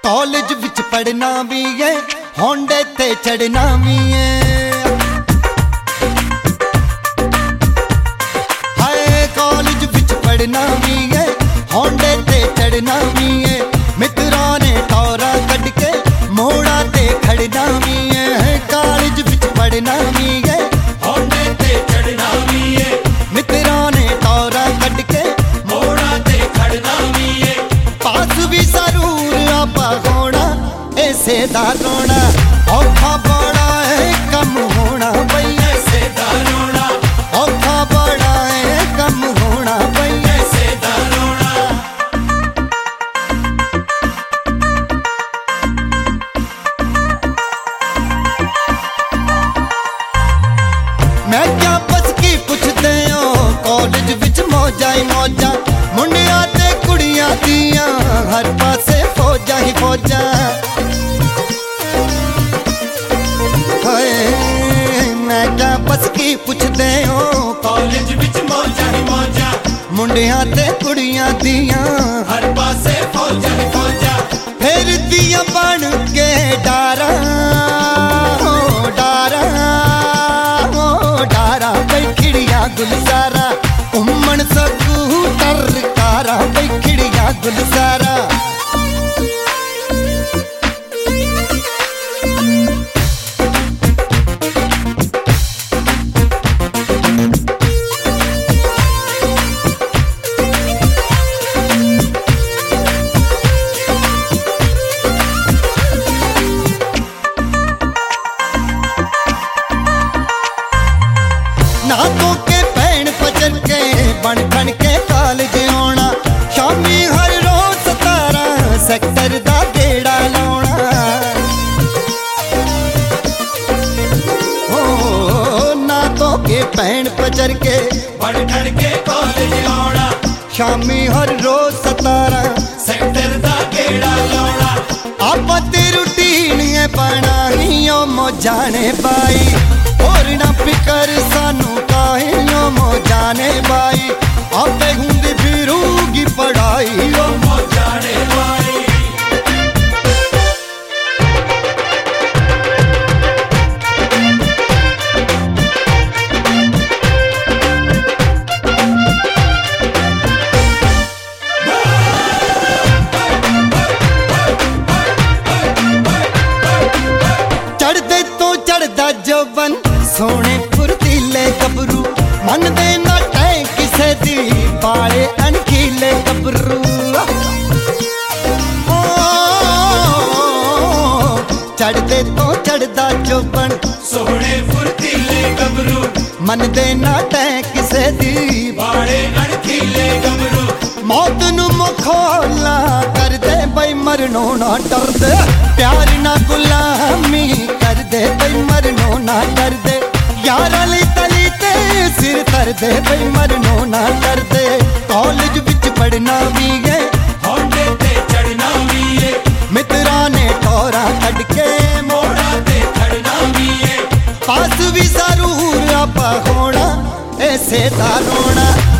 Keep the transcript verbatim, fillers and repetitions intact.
College विच पढ़ना भी है, होंडे ते चढ़ना भी है। हाय कॉलेज विच पढ़ना भी है, होंडे ते चढ़ना भी है। मित्रों ने टौरा कट के मोड़ा ते खड़ना भी है। कॉलेज विच पढ़ना भी है, होंडे ते चढ़ना भी है। मित्रों ने टौरा कट के मोड़ा ते खड़ना भी है। पास भी जरूर आपा होना, ऐसे दा रोना औखा बड़ा है कम होना बई। ऐसे दा रोना औखा बड़ा है कम होना बई। ऐसे दा रोना मैं क्या बस की पुछदे हो, कॉलेज विच मौजा ही मौजा। मुंडिया ते कुड़ियां दियां हर पासे फौजा ही फौजा। हाय मैं क्या बस की पुछदे हो, कॉलेज विच मौजा ही मौजा। मुंडिया ते कुड़ियां दियां हर पासे फौजा ही फौजा। फिर दिया बन के डारा हो डारा हो डारा बैखड़िया गुलजारा। उमन सकूटर कारा बैखड़िया गुलजारा। नाकों के भैन पचन के बन बन के कॉलेज आना। शामी हर रोज सतारा सेक्टर दा गेड़ा लाउना। ओ नाकों के भैन पचन के बढ़ बढ़ के कॉलेज आना। शामी हर रोज सतारा सेक्टर दा गेड़ा लाउना। आपा ते रूटीन है बनाई ओ मौजाने बाई। और ना फिकर सानू काहियो मौजाने बाई। आपे हुंदी फिरूगी पढ़ाई ओ मौजाने बाई। चढ़दे तो चढ़दा जवन सोने फुर्तीले गबरू। मन दे ना टै किसे दी बाले अनखीले गबरू। ओ चढ़दे तो चढ़दा जवन सोहणे फुर्तीले गबरू। मन दे ना टै किसे दी बाड़े अणखीले गबरू। मौत नू मखौला कर दे बई मरनो ना डर दे। प्यार ना गुलामी कर दे बई मरनो ना डर दे। यार अली तली ते सिर धर दे बई मरनो ना डर दे। कॉलेज विच पढ़ना भी है, होंडे ते चढ़ना भी है। मित्रा ने टौरा कट के मोड़ा ते खड़ना भी है। पास भी जरूर आपा होना, ऐसे दा रोना